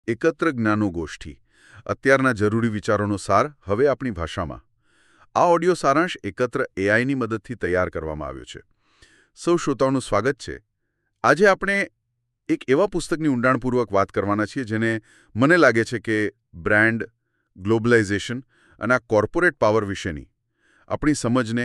એકત્ર જ્ઞાનોગોષ્ઠી અત્યારના જરૂરી વિચારોનો સાર હવે આપણી ભાષામાં. આ ઓડિયો સારાંશ એકત્ર એઆઈની મદદથી તૈયાર કરવામાં આવ્યો છે. સૌ શ્રોતાઓનું સ્વાગત છે. આજે આપણે એક એવા પુસ્તકની ઊંડાણપૂર્વક વાત કરવાના છીએ જેને મને લાગે છે કે બ્રાન્ડ, ગ્લોબલાઇઝેશન અને આ કોર્પોરેટ પાવર વિશેની આપણી સમજને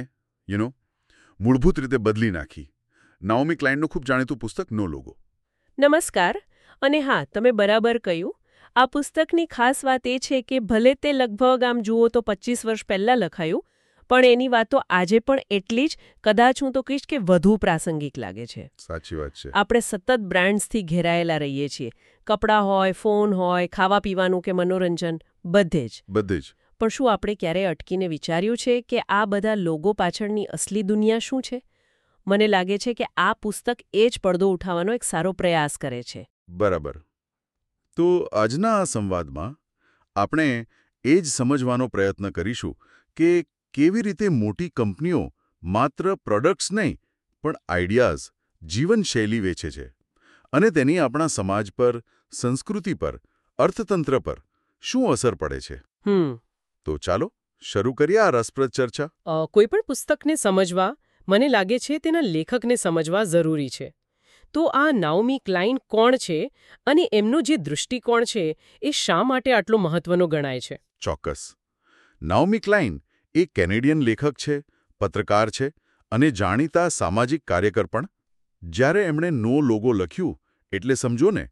મૂળભૂત રીતે બદલી નાખી. નાઓમી ક્લાઇનનું ખૂબ જાણીતું પુસ્તક નો લોગો. નમસ્કાર. અને હા, તમે બરાબર કહ્યું. આ પુસ્તકની ખાસ વાત એ છે કે ભલે તે લગભગ આમ જુઓ તો 25 વર્ષ પહેલાં લખાયું, પણ એની વાતો આજે પણ એટલી જ, કદાચ હું તો કહીશ કે વધુ પ્રાસંગિક લાગે છે. સાચી વાત છે. આપણે સતત બ્રાન્ડ્સથી ઘેરાયેલા રહીએ છીએ. કપડાં હોય, ફોન હોય, ખાવા પીવાનું કે મનોરંજન, બધે જ. પણ શું આપણે ક્યારેય અટકીને વિચાર્યું છે કે આ બધા લોગો પાછળની અસલી દુનિયા શું છે? મને લાગે છે કે આ પુસ્તક એ જ પડદો ઉઠાવવાનો એક સારો પ્રયાસ કરે છે. બરાબર. તો આજના આ સંવાદમાં આપણે એ જ સમજવાનો પ્રયત્ન કરીશું કે કેવી રીતે મોટી કંપનીઓ માત્ર પ્રોડક્ટ્સ નહીં પણ આઈડિયાઝ, જીવનશૈલી વેચે છે અને તેની આપણા સમાજ પર, સંસ્કૃતિ પર, અર્થતંત્ર પર શું અસર પડે છે. તો ચાલો શરૂ કરીએ આ રસપ્રદ ચર્ચા. કોઈ પણ પુસ્તકને સમજવા મને લાગે છે તેના લેખકને સમજવા જરૂરી છે. તો આ નાઓમી ક્લાઇન કોણ છે અને એમનો જે દૃષ્ટિકોણ છે એ શા માટે આટલો મહત્વનો ગણાય છે? ચોક્કસ. નાઓમી ક્લાઇન એ કેનેડિયન લેખક છે, પત્રકાર છે અને જાણીતા સામાજિક કાર્યકર પણ. જ્યારે એમણે નો લોગો લખ્યું એટલે સમજો ને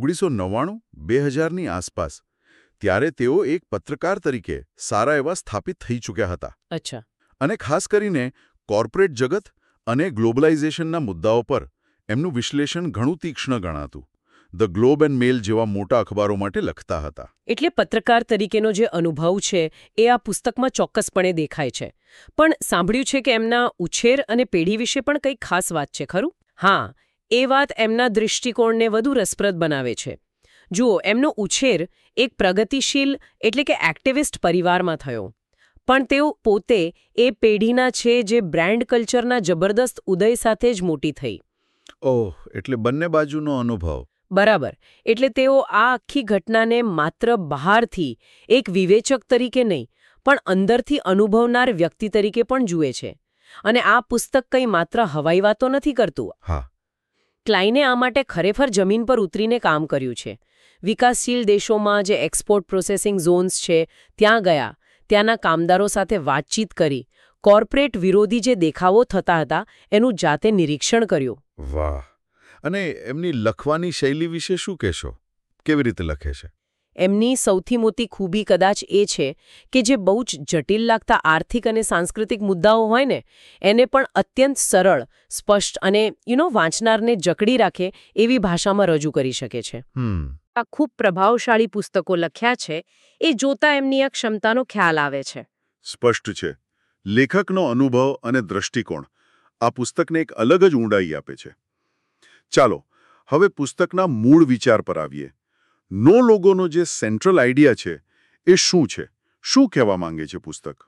1999-2000ની આસપાસ, ત્યારે તેઓ એક પત્રકાર તરીકે સારા એવા સ્થાપિત થઈ ચૂક્યા હતા. અચ્છા. અને ખાસ કરીને કોર્પોરેટ જગત અને ગ્લોબલાઇઝેશનના મુદ્દાઓ પર એમનું વિશ્લેષણ ઘણું તીક્ષ્ણ ગણાતું. ધ ગ્લોબ એન્ડ મેલ જેવા મોટા અખબારો માટે લખતા હતા. એટલે પત્રકાર તરીકેનો જે અનુભવ છે એ આ પુસ્તકમાં ચોક્કસપણે દેખાય છે. પણ સાંભળ્યું છે કે એમના ઉછેર અને પેઢી વિશે પણ કંઈક ખાસ વાત છે, ખરું? હા, એ વાત એમના દૃષ્ટિકોણને વધુ રસપ્રદ બનાવે છે. જુઓ, એમનો ઉછેર એક પ્રગતિશીલ એટલે કે એક્ટિવિસ્ટ પરિવારમાં થયો. પણ તેઓ પોતે એ પેઢીના છે જે બ્રાન્ડ કલ્ચરના જબરદસ્ત ઉદય સાથે જ મોટી થઈ. ઓહ, એટલે બંને બાજુનો અનુભવ. બરાબર. એટલે તેઓ આ આખી ઘટનાને માત્ર બહારથી એક વિવેચક તરીકે નહીં, પણ અંદરથી અનુભવનાર વ્યક્તિ તરીકે પણ જુએ છે. અને આ પુસ્તક કંઈ માત્ર હવાઈ વાતો નથી કરતું. હા. ક્લાઇને આ માટે ખરેખર જમીન પર ઉતરીને કામ કર્યું છે. વિકાસશીલ દેશોમાં જે એક્સપોર્ટ પ્રોસેસિંગ ઝોન્સ છે ત્યાં ગયા, ત્યાંના કામદારો સાથે વાતચીત કરી, કોર્પોરેટ વિરોધી જે દેખાવો થતા હતા એનું જાતે નિરીક્ષણ કર્યું. વાહ. અને એમની લખવાની શૈલી વિશે શું કહેશો? કેવી રીતે લખે છે? એમની સૌથી મોટી ખૂબી કદાચ એ છે કે જે બહુ જ જટિલ લાગતા આર્થિક અને સાંસ્કૃતિક મુદ્દાઓ હોય ને, એને પણ અત્યંત સરળ, સ્પષ્ટ અને વાંચનારને જકડી રાખે એવી ભાષામાં રજૂ કરી શકે છે. આ ખૂબ પ્રભાવશાળી પુસ્તકો લખ્યા છે એ જોતા એમની આ ક્ષમતાનો ખ્યાલ આવે છે. સ્પષ્ટ છે. લેખકનો અનુભવ અને દૃષ્ટિકોણ આ પુસ્તકને એક અલગ જ ઊંડાઈ આપે છે. ચાલો હવે પુસ્તકના મૂળ વિચાર પર આવીએ. નો લોગોનો જે સેન્ટ્રલ આઈડિયા છે એ શું છે? શું કહેવા માંગે છે પુસ્તક?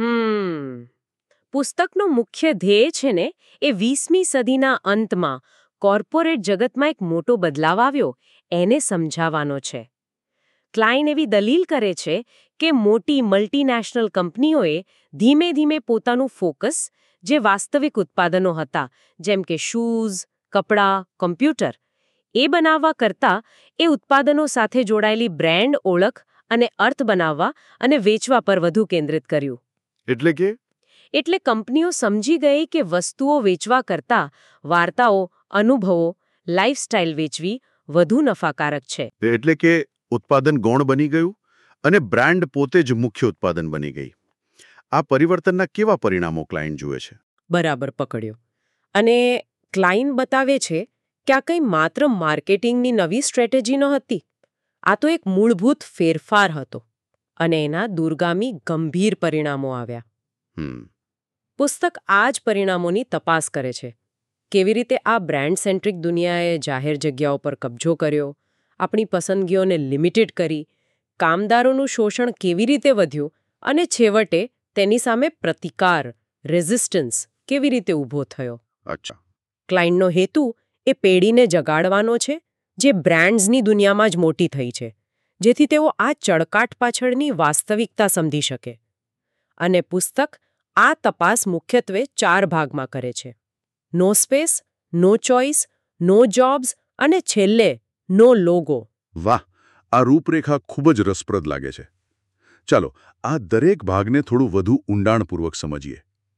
પુસ્તકનો મુખ્ય ધ્યેય છે ને એ 20મી સદીના અંતમાં કોર્પોરેટ જગતમાં એક મોટો બદલાવ આવ્યો એને સમજાવવાનો છે. ક્લાઇન એવી દલીલ કરે છે કે મોટી મલ્ટીનેશનલ કંપનીઓએ ધીમે ધીમે પોતાનું ફોકસ જે વાસ્તવિક ઉત્પાદનો હતા, જેમ કે શૂઝ, કપડાં, કમ્પ્યુટર, એ બનાવવા કરતાં એ ઉત્પાદનો સાથે જોડાયેલી બ્રાન્ડ ઓળખ અને અર્થ બનાવવા અને વેચવા પર વધુ કેન્દ્રિત કર્યું. એટલે કંપનીઓ સમજી ગઈ કે વસ્તુઓ વેચવા કરતાં વાર્તાઓ, અનુભવો, લાઇફસ્ટાઇલ વેચવી વધુ નફાકારક છે. એટલે કે ઉત્પાદન ગૌણ બની ગયું અને બ્રાન્ડ પોતે જ મુખ્ય ઉત્પાદન બની ગઈ. આ પરિવર્તનના કેવા પરિણામો ક્લાઇન જુએ છે? બરાબર પકડ્યો. અને ક્લાઇન બતાવે છે કે આ કંઈ માત્ર માર્કેટિંગની નવી સ્ટ્રેટેજી ન હતી. આ તો એક મૂળભૂત ફેરફાર હતો અને એના દૂરગામી ગંભીર પરિણામો આવ્યા. પુસ્તક આ જ પરિણામોની તપાસ કરે છે. કેવી રીતે આ બ્રાન્ડ સેન્ટ્રિક દુનિયાએ જાહેર જગ્યાઓ પર કબજો કર્યો, આપણી પસંદગીઓને લિમિટેડ કરી, કામદારોનું શોષણ કેવી રીતે વધ્યું અને છેવટે તેની સામે પ્રતિકાર, રેઝિસ્ટન્સ કેવી રીતે ઊભો થયો. અચ્છા. ક્લાઇનનો હેતુ એ પેઢીને જગાડવાનો છે જે બ્રાન્ડ્સની દુનિયામાં જ મોટી થઈ છે, જેથી તેઓ આ ચળકાટ પાછળની વાસ્તવિકતા સમજી શકે. અને પુસ્તક આ તપાસ મુખ્યત્વે 4 ભાગમાં કરે છે: no space, no choice, no jobs અને છેલ્લે નો લોગો. વાહ, આ રૂપરેખા ખૂબ જ રસપ્રદ લાગે છે. ચાલો આ દરેક ભાગને થોડું વધુ ઊંડાણપૂર્વક સમજીએ.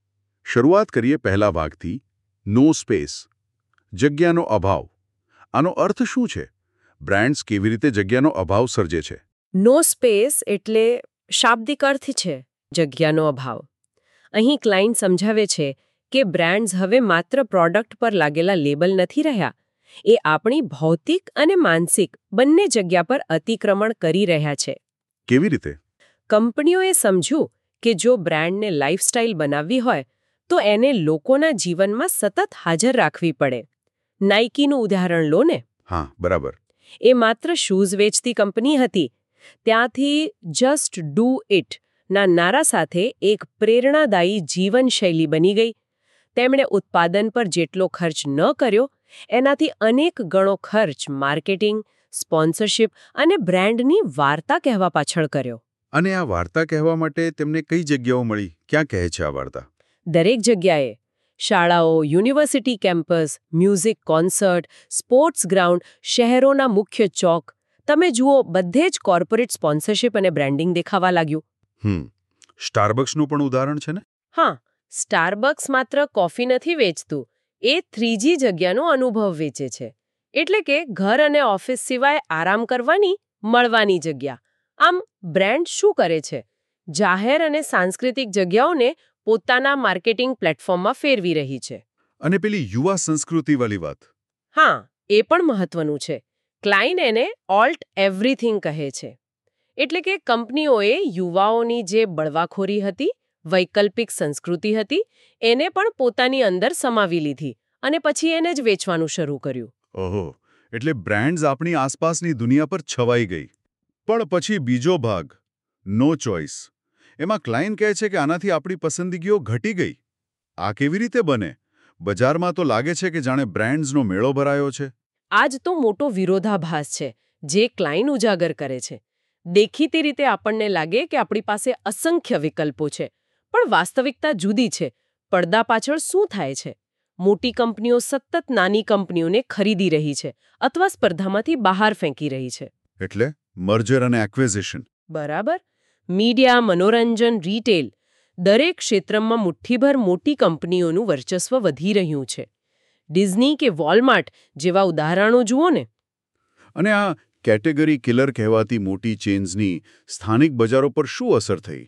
શરૂઆત કરીએ પહેલા ભાગથી, નો સ્પેસ, જગ્યાનો અભાવ. આનો અર્થ શું છે? બ્રાન્ડ્સ કેવી રીતે જગ્યાનો અભાવ સર્જે છે? નો સ્પેસ એટલે શાબ્દિક અર્થ છે જગ્યાનો અભાવ. અહીં ક્લાયન્ટ સમજાવે છે કે બ્રાન્ડ્સ હવે માત્ર પ્રોડક્ટ પર લાગેલા લેબલ નથી રહ્યા, એ આપણી ભૌતિક અને માનસિક બંને જગ્યા પર અતિક્રમણ કરી રહ્યા છે. કેવી રીતે? કંપનીઓએ સમજ્યું કે જો બ્રાન્ડને લાઇફસ્ટાઇલ બનાવવી હોય તો એને લોકોના જીવનમાં સતત હાજર રાખવી પડે. નાઇકીનું ઉદાહરણ લો ને. હા, બરાબર. એ માત્ર શૂઝ વેચતી કંપની હતી. ત્યાંથી જસ્ટ ડુ ઇટ ના નારા સાથે એક પ્રેરણાદાયી જીવનશૈલી બની ગઈ. તેમણે ઉત્પાદન પર જેટલો ખર્ચ ન કર્યો એનાથી અનેક ગણો ખર્ચ માર્કેટિંગ, સ્પોન્સરશિપ અને બ્રાન્ડની વાર્તા કહેવા પાછળ કર્યો. અને આ વાર્તા કહેવા માટે તેમને કઈ જગ્યાઓ મળી? ક્યાં કહે છે આ વાર્તા? દરેક જગ્યાએ. શાળાઓ, university campus, music concert, sports ground, શહેરોના મુખ્ય ચોક. તમે જુઓ, બધે જ કોર્પોરેટ સ્પોન્સરશિપ અને બ્રાન્ડિંગ દેખાવા લાગ્યું. સ્ટારબક્સનું પણ ઉદાહરણ છે ને? હા, સ્ટારબક્સ માત્ર કોફી નથી વેચતું, એ 3G જગ્યાનો અનુભવ વેચે છે. એટલે કે ઘર અને ઓફિસ સિવાય આરામ કરવાની, મળવાની જગ્યા. આમ બ્રાન્ડ શું કરે છે? જાહેર અને સાંસ્કૃતિક જગ્યાઓને પોતાના માર્કેટિંગ પ્લેટફોર્મમાં ફેરવી રહી છે. અને પેલી યુવા સંસ્કૃતિવાળી વાત? હા, એ પણ મહત્વનું છે. ક્લાયન્ટ એને ઓલ્ટ એવરીથિંગ કહે છે. એટલે કે કંપનીઓએ યુવાઓની જે બળવાખોરી હતી, વૈકલ્પિક સંસ્કૃતિ હતી, એને પણ પોતાની અંદર સમાવી લીધી અને પછી એને જ વેચવાનું શરૂ કર્યું. ઓહો, એટલે બ્રાન્ડ્સ આપણી આસપાસની દુનિયા પર છવાઈ ગઈ. પણ પછી બીજો ભાગ, નો ચોઇસ. એમાં ક્લાયન્ટ કહે છે કે આનાથી આપણી પસંદગીઓ ઘટી ગઈ. આ કેવી રીતે બને? બજારમાં તો લાગે છે કે જાણે બ્રાન્ડ્સનો મેળો ભરાયો છે. આ જ તો મોટો વિરોધાભાસ છે જે ક્લાયન્ટ ઉજાગર કરે છે. દેખીતી રીતે આપણને લાગે કે આપણી પાસે અસંખ્ય વિકલ્પો છે, પણ વાસ્તવિકતા જુદી છે. પડદા પાછળ શું થાય છે? મોટી કંપનીઓ સતત નાની કંપનીઓને ખરીદી રહી છે અથવા સ્પર્ધામાંથી બહાર ફેંકી રહી છે. એટલે મર્જર અને એક્વિઝિશન. બરાબર. મીડિયા, મનોરંજન, રિટેલ દરેક ક્ષેત્રમાં મુઠ્ઠીભર મોટી કંપનીઓનું વર્ચસ્વ વધી રહ્યું છે. ડિઝની કે વોલમાર્ટ જેવા ઉદાહરણો જુઓ ને. અને આ કેટેગરી કિલર કહેવાતી મોટી ચેન્સની સ્થાનિક બજારો પર શું અસર થઈ?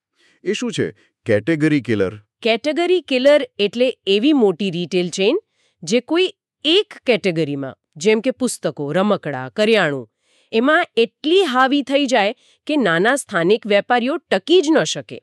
એ શું છે કેટેગરી કિલર? કેટેગરી કિલર એટલે એવી મોટી રિટેલ ચેઇન જે કોઈ એક કેટેગરીમાં, જેમ કે પુસ્તકો, રમકડા, કરિયાણું, એમાં એટલી હાવી થઈ જાય કે નાના સ્થાનિક વેપારીઓ ટકી જ ન શકે.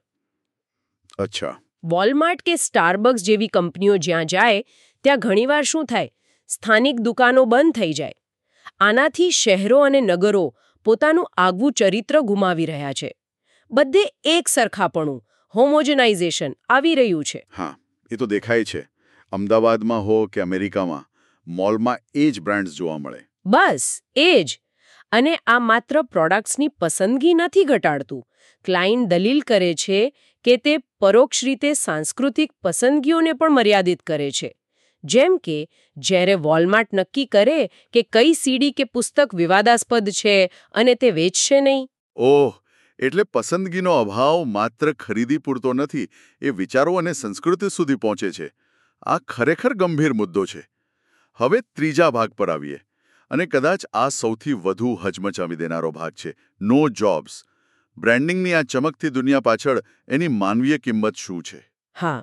અચ્છા. વોલમાર્ટ કે સ્ટારબક્સ જેવી કંપનીઓ જ્યાં જાય ત્યાં ઘણીવાર શું થાય? સ્થાનિક દુકાનો બંધ થઈ જાય. આનાથી શહેરો અને નગરો પોતાનું આગવું ચરિત્ર ગુમાવી રહ્યા છે. બધે એક સરખાપણું, હોમોજનાઇઝેશન આવી રહ્યું છે. હા, એ તો દેખાય છે. અમદાવાદમાં હો કે અમેરિકામાં, મોલમાં એ જ બ્રાન્ડ્સ જોવા મળે. બસ એ જ. અને આ માત્ર પ્રોડક્ટ્સની પસંદગી નથી ઘટાડતું. ક્લાયન્ટ દલીલ કરે છે કે તે પરોક્ષ રીતે સાંસ્કૃતિક પસંદગીઓને પણ મર્યાદિત કરે છે. જેમ કે જ્યારે વોલમાર્ટ નક્કી કરે કે કઈ સીડી કે પુસ્તક વિવાદાસ્પદ છે અને તે વેચશે નહીં. ઓહ, એટલે પસંદગીનો અભાવ માત્ર ખરીદી પૂરતો નથી, એ વિચારો અને સંસ્કૃતિ સુધી પહોંચે છે. આ ખરેખર ગંભીર મુદ્દો છે. હવે ત્રીજા ભાગ પર આવીએ, અને કદાચ આ સૌથી વધુ હચમચાવી દેનારો ભાગ છે, નો જોબ્સ. બ્રાન્ડિંગની આ ચમકતી દુનિયા પાછળ એની માનવીય કિંમત શું છે? હા,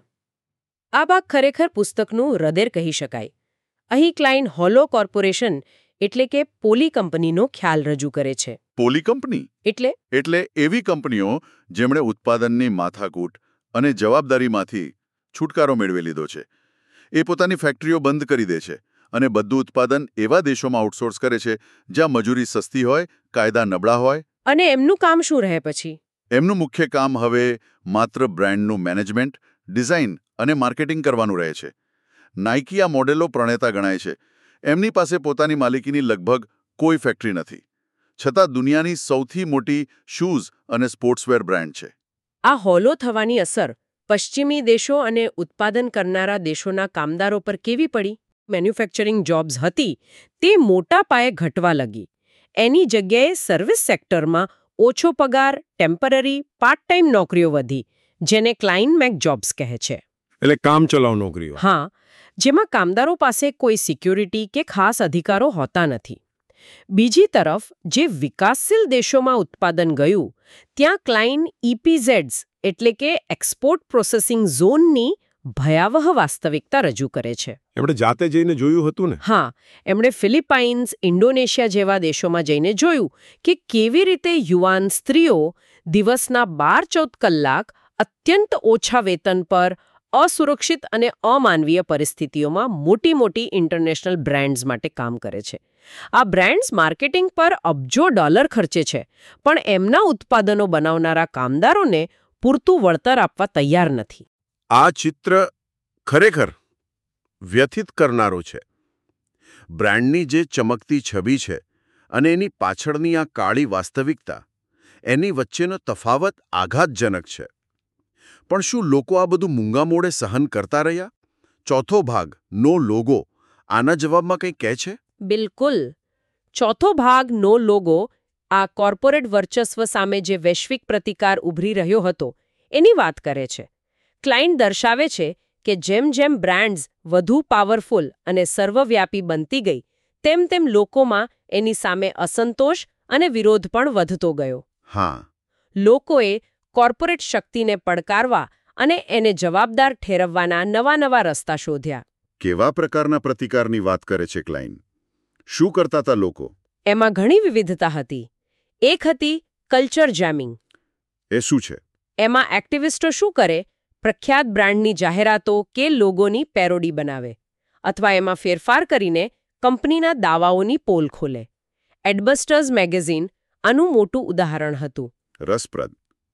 આ ભાગ ખરેખર પુસ્તકનું હૃદય કહી શકાય. અહીં ક્લાયન્ટ હોલો કોર્પોરેશન એટલે કે પોલી કંપનીનો ખ્યાલ રજૂ કરે છે. પોલી કંપની એટલે એવી કંપનીઓ જેમણે ઉત્પાદનની માથાકૂટ અને જવાબદારીમાંથી છુટકારો મેળવી લીધો છે. એ પોતાની ફેક્ટરીઓ બંધ કરી દે છે અને બધું ઉત્પાદન એવા દેશોમાં આઉટસોર્સ કરે છે જ્યાં મજૂરી સસ્તી હોય, કાયદા નબળા હોય. અને એમનું કામ શું રહે પછી? એમનું મુખ્ય કામ હવે માત્ર બ્રાન્ડનું મેનેજમેન્ટ, ડિઝાઇન અને માર્કેટિંગ કરવાનું રહે છે. નાઇકી આ મોડેલો પ્રણેતા ગણાય છે. એમની પાસે પોતાની માલિકીની લગભગ કોઈ ફેક્ટરી નથી. છતાં દુનિયાની સૌથી મોટી શૂઝ અને સ્પોર્ટ્સવેર બ્રાન્ડ છે. આ હોલો થવાની અસર પશ્ચિમી દેશો અને ઉત્પાદન કરનારા દેશોના કામદારો પર કેવી પડી? મેન્યુફેક્ચરિંગ જોબ્સ હતી તે મોટા પાયે ઘટવા લાગી. એની જગ્યાએ સર્વિસ સેક્ટરમાં ઓછો પગાર, ટેમ્પરરી, પાર્ટ ટાઈમ નોકરીઓ વધી, જેને ક્લાઇન મેક જોબ્સ કહે છે. એટલે કામચલાઉ નોકરીઓ. હા, જેમાં કામદારો પાસે કોઈ સિક્યોરિટી કે ખાસ અધિકારો હોતા નથી. બીજી તરફ જે વિકાસશીલ દેશોમાં ઉત્પાદન ગયું ત્યાં ક્લાઇન ઇપીઝેડ્સ એટલે કે એક્સપોર્ટ પ્રોસેસિંગ ઝોનની ભયાવહ વાસ્તવિકતા રજૂ કરે છે. એમણે જાતે જઈને જોયું હતું ને? હા, એમણે ફિલિપાઇન્સ, ઇન્ડોનેશિયા જેવા દેશોમાં જઈને જોયું કે કેવી રીતે યુવાન સ્ત્રીઓ દિવસના 12-14 કલાક અત્યંત ઓછા વેતન પર અસુરક્ષિત અને અમાનવીય પરિસ્થિતિઓમાં મોટી ઇન્ટરનેશનલ બ્રાન્ડ્સ માટે કામ કરે છે. આ બ્રાન્ડ્સ માર્કેટિંગ પર અબજો ડોલર ખર્ચે છે, પણ એમના ઉત્પાદનો બનાવનારા કામદારોને પૂરતું વળતર આપવા તૈયાર નથી. આ ચિત્ર ખરેખર વ્યથિત કરનારો છે. બ્રાન્ડની જે ચમકતી છબી છે અને એની પાછળની આ કાળી વાસ્તવિકતા, એની વચ્ચેનો તફાવત આઘાતજનક છે. પણ શું લોકો આ બધું મૂંગા મોડે સહન કરતા રહ્યા? ચોથો ભાગ, નો લોગો, આના જવાબમાં કંઈ કહે છે? બિલકુલ. ચોથો ભાગ, નો લોગો, આ કોર્પોરેટ વર્ચસ્વ સામે જે વૈશ્વિક પ્રતિકાર ઉભરી રહ્યો હતો એની વાત કરે છે. ક્લાયન્ટ દર્શાવે છે કે જેમ બ્રાન્ડ્સ વધુ પાવરફુલ અને સર્વવ્યાપી બનતી ગઈ તેમ લોકોમાં એની સામે અસંતોષ અને વિરોધ પણ વધતો ગયો. હા, લોકોએ કોર્પોરેટ શક્તિને પડકારવા અને એને જવાબદાર ઠેરવવાના નવા રસ્તા શોધ્યા. કેવા પ્રકારના પ્રતિકારની વાત કરે છે ક્લાઇન? શું કરતા હતા લોકો? એમાં ઘણી વિવિધતા હતી. એક હતી કલ્ચર જેમિંગ. એ શું છે? એમાં એક્ટિવિસ્ટો શું કરે? પ્રખ્યાત બ્રાન્ડની જાહેરાતો કે લોગોની પેરોડી બનાવે અથવા એમાં ફેરફાર કરીને કંપનીના દાવાઓની પોલ ખોલે. એડબસ્ટર્સ મેગેઝિન આનું મોટું ઉદાહરણ હતું. રસપ્રદ.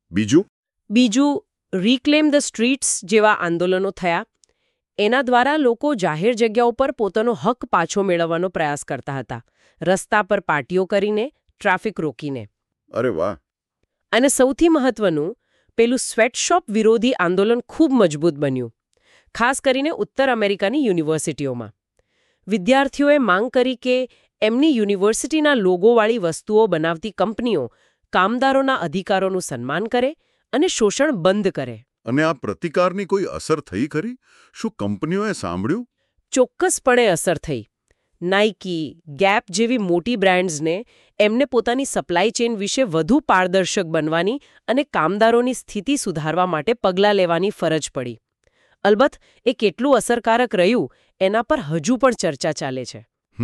બીજું રીક્લેમ ધ સ્ટ્રીટ્સ જેવા આંદોલનો થયા. એના દ્વારા લોકો જાહેર જગ્યાઓ પર પોતાનો હક પાછો મેળવવાનો પ્રયાસ કરતા હતા, રસ્તા પર પાર્ટીઓ કરીને, ટ્રાફિક રોકીને. અરે વાહ. અને સૌથી મહત્વનું, પેલું સ્વેટશોપ વિરોધી આંદોલન ખૂબ મજબૂત બન્યું, ખાસ કરીને ઉત્તર અમેરિકાની યુનિવર્સિટીઓમાં. વિદ્યાર્થીઓએ માંગ કરી કે એમની યુનિવર્સિટીના લોગોવાળી વસ્તુઓ બનાવતી કંપનીઓ કામદારોના અધિકારોનું સન્માન કરે અને શોષણ બંધ કરે. અને આ પ્રતિકારની કોઈ અસર થઈ ખરી? શું કંપનીઓએ સાંભળ્યું? ચોક્કસપણે અસર થઈ. નાઇકી, ગેપ જેવી મોટી બ્રાન્ડ્સને એમને પોતાની સપ્લાય ચેઇન વિશે વધુ પારદર્શક બનવાની અને કામદારોની સ્થિતિ સુધારવા માટે પગલાં લેવાની ફરજ પડી. અલબત્ત એ કેટલું અસરકારક રહ્યું એના પર હજુ પણ ચર્ચા ચાલે છે.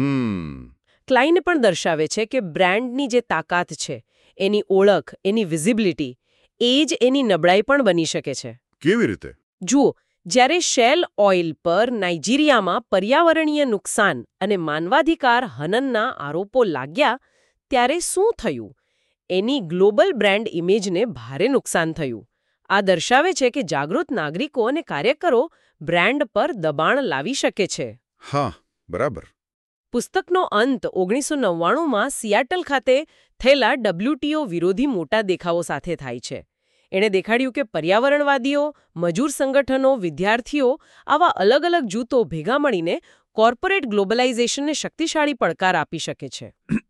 ક્લાઇન પણ દર્શાવે છે કે બ્રાન્ડની જે તાકાત છે, એની ઓળખ, એની વિઝિબિલિટી, એ જ એની નબળાઈ પણ બની શકે છે. કેવી રીતે? જુઓ, જ્યારે શેલ ઓઇલ પર નાઇજીરિયામાં પર્યાવરણીય નુકસાન અને માનવાધિકાર હનનના આરોપો લાગ્યા ત્યારે શું થયું? એની ગ્લોબલ બ્રાન્ડ ઇમેજને ભારે નુકસાન થયું. આ દર્શાવે છે કે જાગૃત નાગરિકો અને કાર્યકરો બ્રાન્ડ પર દબાણ લાવી શકે છે. હા, બરાબર. પુસ્તકનો અંત 1999માં સિયાટલ ખાતે થયેલા WTO વિરોધી મોટા દેખાવો સાથે થાય છે. એણે દેખાડ્યું કે પર્યાવરણવાદીઓ, મજૂર સંગઠનો, વિદ્યાર્થીઓ આવા અલગ જૂથો ભેગા મળીને કોર્પોરેટ ગ્લોબલાઇઝેશનને શક્તિશાળી પડકાર આપી શકે છે.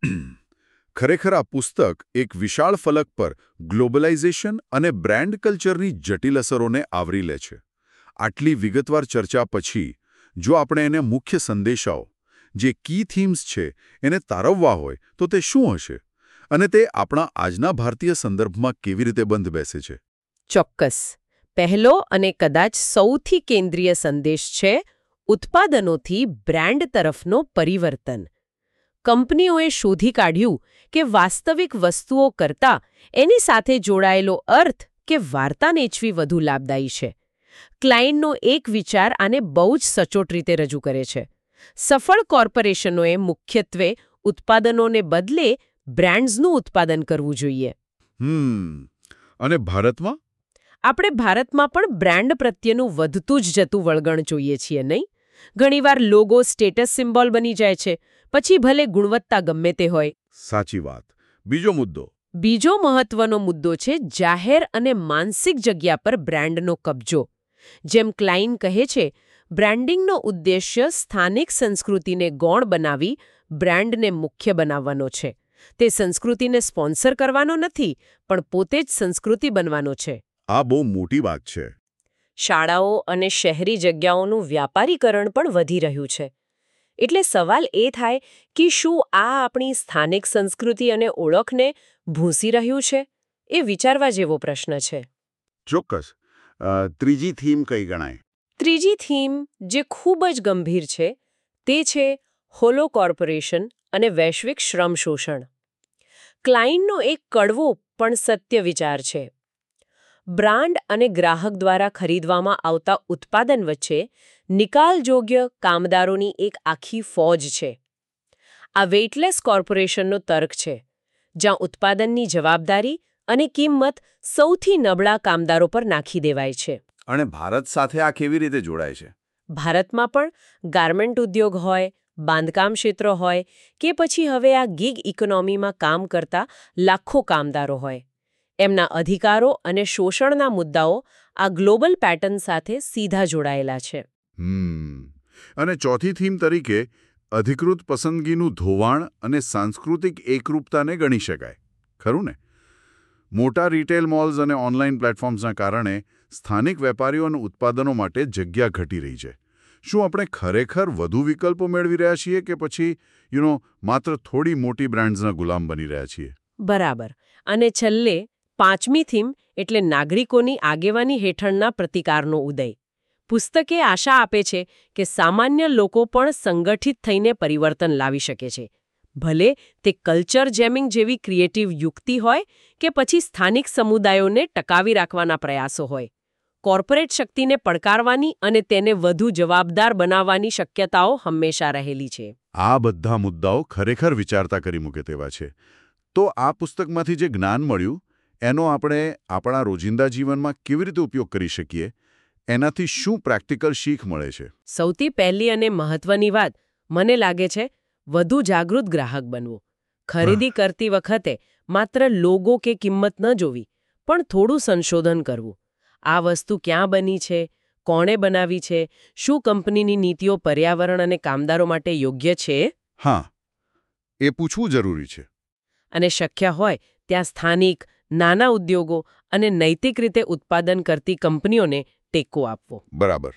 ખરેખર આ પુસ્તક એક વિશાળ ફલક પર ગ્લોબલાઇઝેશન અને બ્રાન્ડ કલ્ચરની જટિલ અસરોને આવરી લે છે. આટલી વિગતવાર ચર્ચા પછી જો આપણે એને મુખ્ય સંદેશાઓ, જે કી થીમ્સ છે, એને તારવવા હોય તો તે શું હશે? અને તે આપણા આજના ભારતીય સંદર્ભમાં કેવી રીતે બંધ બેસે છે? ચોક્કસ. પહેલો અને કદાચ સૌથી કેન્દ્રીય સંદેશ છે ઉત્પાદનોથી બ્રાન્ડ તરફનો પરિવર્તન. કંપનીઓએ શોધી કાઢ્યું કે વાસ્તવિક વસ્તુઓ કરતાં એની સાથે જોડાયેલો અર્થ કે વાર્તા વેચવી વધુ લાભદાયી છે. ક્લાયન્ટનો એક વિચાર આને બહુ જ સચોટ રીતે રજૂ કરે છે. સફળ કોર્પોરેશનોએ મુખ્યત્વે ઉત્પાદનોને બદલે બ્રાન્ડ્સનું ઉત્પાદન કરવું જોઈએ. અને ભારતમાં? આપણે ભારતમાં પણ બ્રાન્ડ પ્રત્યેનું વધતું જ જતું વળગણ જોઈએ છીએ, નહીં? ઘણીવાર લોગો સ્ટેટસ સિમ્બોલ બની જાય છે, પછી ભલે ગુણવત્તા ગમે તે હોય. સાચી વાત. બીજો મુદ્દો. બીજો મહત્વનો મુદ્દો છે જાહેર અને માનસિક જગ્યા પર બ્રાન્ડનો કબજો. જેમ ક્લાઇન કહે છે, બ્રાન્ડિંગનો ઉદ્દેશ્ય સ્થાનિક સંસ્કૃતિને ગૌણ બનાવી બ્રાન્ડને મુખ્ય બનાવવાનો છે. તે સંસ્કૃતિને સ્પોન્સર કરવાનો નથી, પણ પોતે જ સંસ્કૃતિ બનવાનો છે. આ બહુ મોટી વાત છે. શાળાઓ અને શહેરી જગ્યાઓનું વ્યાપારીકરણ પણ વધી રહ્યું છે. એટલે સવાલ એ થાય કે શું આ આપણી સ્થાનિક સંસ્કૃતિ અને ઓળખને ભૂંસી રહ્યું છે? એ વિચારવા જેવો પ્રશ્ન છે. ચોક્કસ. ત્રીજી થીમ કઈ ગણાય? ત્રીજી થીમ જે ખૂબ જ ગંભીર છે તે છે હોલો કોર્પોરેશન અને વૈશ્વિક શ્રમ શોષણ. ક્લાઇનનો એક કડવો પણ સત્ય વિચાર છે. બ્રાન્ડ અને ગ્રાહક દ્વારા ખરીદવામાં આવતા ઉત્પાદન વચ્ચે નિકાલયોગ્ય કામદારોની એક આખી ફોજ છે. આ વેઇટલેસ કોર્પોરેશનનો તર્ક છે, જ્યાં ઉત્પાદનની જવાબદારી અને કિંમત સૌથી નબળા કામદારો પર નાખી દેવાય છે. અને ભારત સાથે આ કેવી રીતે જોડાય છે? ભારતમાં પણ ગાર્મેન્ટ ઉદ્યોગ હોય, બાંધકામ ક્ષેત્ર હોય કે પછી હવે આ ગિગ ઇકોનોમીમાં કામ કરતા લાખો કામદારો હોય, એમના અધિકારો અને શોષણના મુદ્દાઓ આ ગ્લોબલ પેટર્ન સાથે સીધા જોડાયેલા છે. અને ચોથી થીમ તરીકે અધિકૃત પસંદગીનું ધોવાણ અને સાંસ્કૃતિક એકરૂપતાને ગણી શકાય. ખરું ને? મોટા રિટેલ મોલ્સ અને ઓનલાઈન પ્લેટફોર્મ્સના કારણે સ્થાનિક વેપારીઓ અને ઉત્પાદનો માટે જગ્યા ઘટી રહી છે. શું આપણે ખરેખર વધુ વિકલ્પો મેળવી રહ્યા છીએ કે પછી માત્ર થોડી મોટી બ્રાન્ડ્સના ગુલામ બની રહ્યા છીએ? બરાબર. અને છેલ્લે પાંચમી થીમ એટલે નાગરિકોની આગેવાની હેઠળના પ્રતિકારનો ઉદય. પુસ્તકે આશા આપે છે કે સામાન્ય લોકો પણ સંગઠિત થઈને પરિવર્તન લાવી શકે છે. ભલે તે કલ્ચર જેમિંગ જેવી ક્રિએટિવ યુક્તિ હોય કે પછી સ્થાનિક સમુદાયોને ટકાવી રાખવાના પ્રયાસો હોય. કોર્પોરેટ શક્તિને પડકારવાની અને તેને વધુ જવાબદાર બનાવવાની શક્યતાઓ હંમેશા રહેલી છે. આ બધા મુદ્દાઓ ખરેખર વિચારતા કરી મૂકે તેવા છે. તો આ પુસ્તકમાંથી જે જ્ઞાન મળ્યું એનો આપણે આપણા રોજિંદા જીવનમાં કેવી રીતે ઉપયોગ કરી શકીએ? એનાથી શું પ્રેક્ટિકલ શીખ મળે છે? સૌથી પહેલી અને મહત્વની વાત મને લાગે છે વધુ જાગૃત ગ્રાહક બનવું. ખરીદી કરતી વખતે માત્ર લોગો કે કિંમત ન જોવી, પણ થોડું સંશોધન કરવું. આ વસ્તુ ક્યાં બની છે, કોણે બનાવી છે, શું કંપનીની નીતિઓ પર્યાવરણ અને કામદારો માટે યોગ્ય છે? હા, એ પૂછવું જરૂરી છે. અને શક્ય હોય ત્યાં સ્થાનિક, નાના ઉદ્યોગો અને નૈતિક રીતે ઉત્પાદન કરતી કંપનીઓને ટેકો આપવો. બરાબર.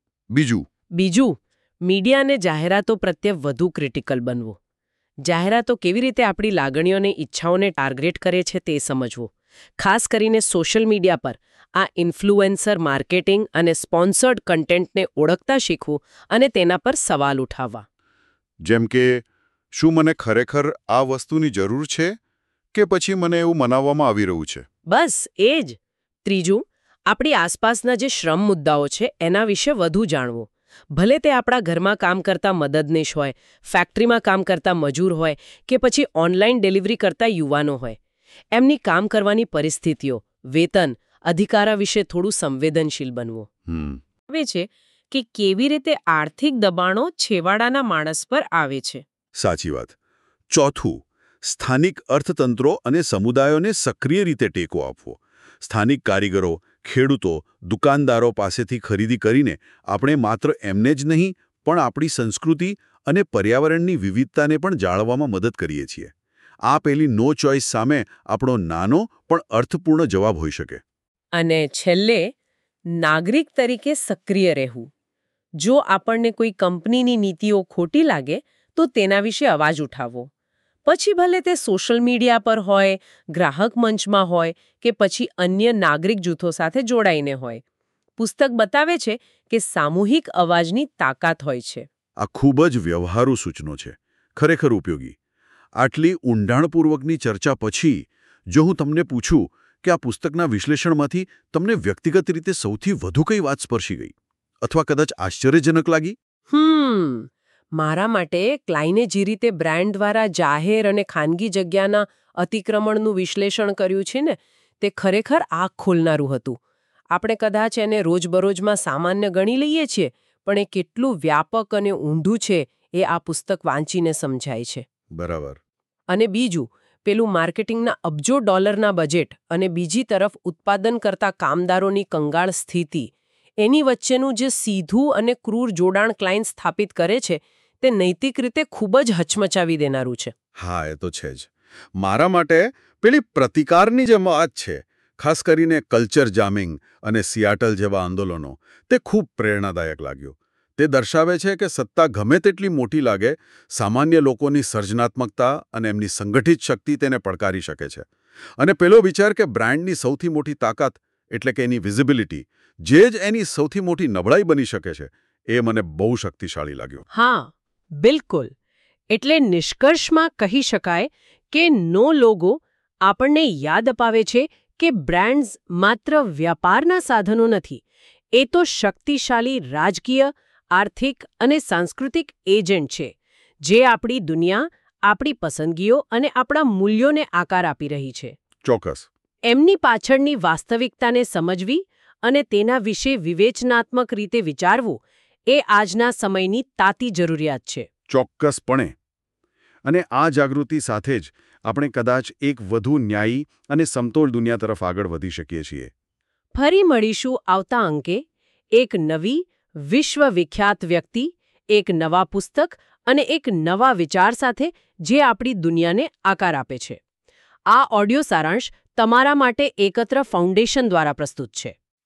બીજું, મીડિયા અને જાહેરાતો પ્રત્યે વધુ ક્રિટિકલ બનવું. જાહેરાતો કેવી રીતે આપણી લાગણીઓને ઈચ્છાઓને ટાર્ગેટ કરે છે તે સમજવું. ખાસ કરીને સોશિયલ મીડિયા પર આ ઇન્ફ્લુએન્સર માર્કેટિંગ અને સ્પોન્સર્ડ કન્ટેન્ટને ઓળખતા શીખવું અને તેના પર સવાલ ઉઠાવવા. જેમ કે શું મને ખરેખર આ વસ્તુની જરૂર છે કે પછી મને એવું મનાવવામાં આવી રહ્યું છે? બસ એ જ. ત્રીજું, આપણી આસપાસના જે શ્રમ મુદ્દાઓ છે એના વિશે વધુ જાણવું. ભલે તે આપણા ઘરમાં કામ કરતા મદદનીશ હોય, ફેક્ટરીમાં કામ કરતા મજૂર હોય કે પછી ઓનલાઈન ડિલિવરી કરતા યુવાનો હોય. એમની કામ કરવાની પરિસ્થિતિઓ, વેતન, અધિકારા વિશે થોડું સંવેદનશીલ બનવું. આવે છે કે કેવી રીતે આર્થિક દબાણો છેવાડાના માણસ પર આવે છે. સાચી વાત. ચોથું, સ્થાનિક અર્થતંત્રો અને સમુદાયોને સક્રિય રીતે ટેકો આપવો. સ્થાનિક કારીગરો, ખેડૂતો, દુકાનદારો પાસેથી ખરીદી કરીને આપણે માત્ર એમને જ નહીં પણ આપણી સંસ્કૃતિ અને પર્યાવરણની વિવિધતાને પણ જાળવવામાં મદદ કરીએ છીએ. આ પેલી નો ચોઇસ સામે આપણો નાનો પણ અર્થપૂર્ણ જવાબ હોઈ શકે. અને છેલ્લે, નાગરિક તરીકે સક્રિય રહેવું. જો આપણને કોઈ કંપનીની નીતિઓ ખોટી લાગે તો તેના વિશે અવાજ ઉઠાવવો. પછી ભલે તે સોશિયલ મીડિયા પર હોય, ગ્રાહક મંચમાં હોય કે પછી અન્ય નાગરિક જૂથો સાથે જોડાઈને હોય. પુસ્તક બતાવે છે કે સામૂહિક અવાજની તાકાત હોય છે. આ ખૂબ જ વ્યવહારુ સૂચનો છે, ખરેખર ઉપયોગી. આટલી ઊંડાણપૂર્વકની ચર્ચા પછી જો હું તમને પૂછું કે આ પુસ્તકના વિશ્લેષણમાંથી તમને વ્યક્તિગત રીતે સૌથી વધુ કઈ વાત સ્પર્શી ગઈ અથવા કદાચ આશ્ચર્યજનક લાગી? મારા માટે ક્લાઇને જે રીતે બ્રાન્ડ દ્વારા જાહેર અને ખાનગી જગ્યાના અતિક્રમણનું વિશ્લેષણ કર્યું છે ને, તે ખરેખર આંખ ખોલનારું હતું. આપણે કદાચ એને રોજબરોજમાં સામાન્ય ગણી લઈએ છીએ, પણ એ કેટલું વ્યાપક અને ઊંડું છે એ આ પુસ્તક વાંચીને સમજાય છે. બરાબર. અને બીજું, પેલું માર્કેટિંગના અબજો ડોલરના બજેટ અને બીજી તરફ ઉત્પાદન કરતા કામદારોની કંગાળ સ્થિતિ, એની વચ્ચેનું જે સીધું અને ક્રૂર જોડાણ ક્લાયન્ટ સ્થાપિત કરે છે તે નૈતિક રીતે ખૂબ જ હચમચાવી દેનારું છે. હા, એ તો છે જ. મારા માટે પેલી પ્રતિકારની જે વાત છે, ખાસ કરીને કલ્ચર જામિંગ અને સિયાટલ જેવા આંદોલનો, તે ખૂબ પ્રેરણાદાયક લાગ્યું. તે દર્શાવે છે કે સત્તા ગમે તેટલી મોટી લાગે, સામાન્ય લોકોની સર્જનાત્મકતા અને એમની સંગઠિત શક્તિ તેને પડકારી શકે છે. અને પેલો વિચાર કે બ્રાન્ડની સૌથી મોટી તાકાત એટલે કે એની વિઝિબિલિટી, જે જ એની સૌથી મોટી નબળાઈ બની શકે છે, એ મને બહુ શક્તિશાળી લાગ્યો. હા, બિલકુલ. એટલે નિષ્કર્ષમાં કહી શકાય કે નો લોગો આપણને યાદ અપાવે છે કે બ્રાન્ડ્સ માત્ર વ્યાપારના સાધનો નથી, એ તો શક્તિશાળી રાજકીય, આર્થિક અને સાંસ્કૃતિક એજન્ટ છે, જે આપણી દુનિયા, આપણી પસંદગીઓ અને આપણા મૂલ્યોને આકાર આપી રહી છે. ચોક્કસ. એમની પાછળની વાસ્તવિકતાને સમજવી અને તેના વિશે વિવેચનાત્મક રીતે વિચારવું એ આજના સમયની તાતી જરૂરિયાત છે. ચોક્કસપણે. અને આ જાગૃતિ સાથે જ આપણે કદાચ એક વધુ ન્યાયી અને સમતોલ દુનિયા તરફ આગળ વધી શકીએ છીએ. ફરી મળીશું આવતા અંકે એક નવી, વિશ્વવિખ્યાત વ્યક્તિ, એક નવા પુસ્તક અને એક નવા વિચાર સાથે જે આપણી દુનિયાને આકાર આપે છે. આ ઓડિયો સારાંશ તમારા માટે એકત્ર ફાઉન્ડેશન દ્વારા પ્રસ્તુત છે.